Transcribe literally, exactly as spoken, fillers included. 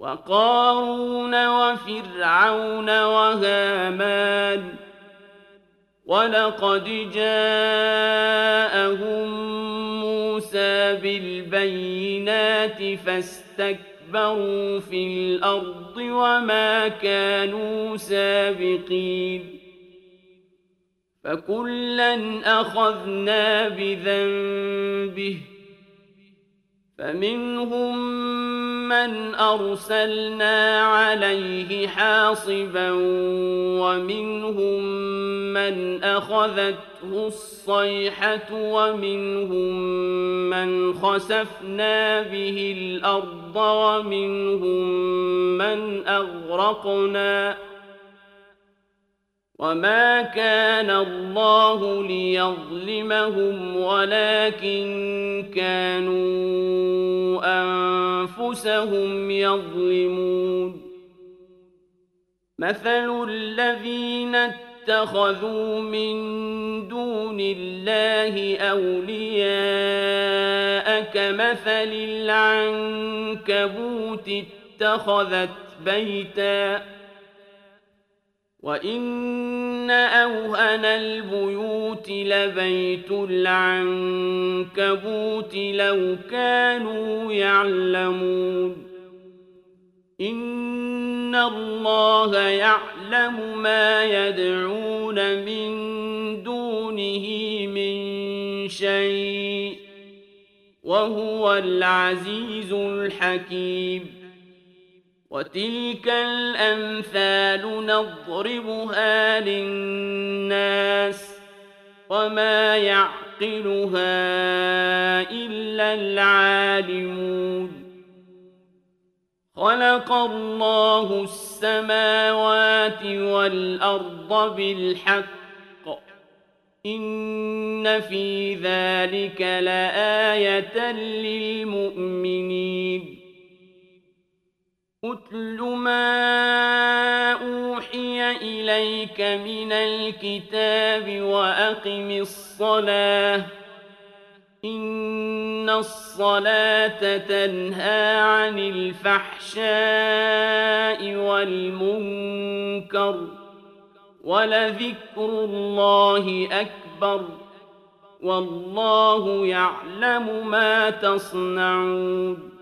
وقارون وفرعون وهامان ولقد جاءهم موسى بالبينات فاستكبروا في الأرض وما كانوا سابقين فكلا أخذنا بذنبه فمنهم من أرسلنا عليه حاصبا ومنهم من أخذته الصيحة ومنهم من خسفنا به الأرض ومنهم من أغرقنا وما كان الله ليظلمهم ولكن كانوا أنفسهم يظلمون مثل الذين اتخذوا من دون الله أولياء كمثل العنكبوت اتخذت بيتاً وإن أوهن البيوت لبيت العنكبوت لو كانوا يعلمون إن الله يعلم ما يدعون من دونه من شيء وهو العزيز الحكيم وتلك الأمثال نضربها للناس وما يعقلها إلا العالمون خلق الله السماوات والأرض بالحق إن في ذلك لآية للمؤمنين أتل ما أوحي إليك من الكتاب وأقم الصلاة إن الصلاة تنهى عن الفحشاء والمنكر ولذكر الله أكبر والله يعلم ما تصنعون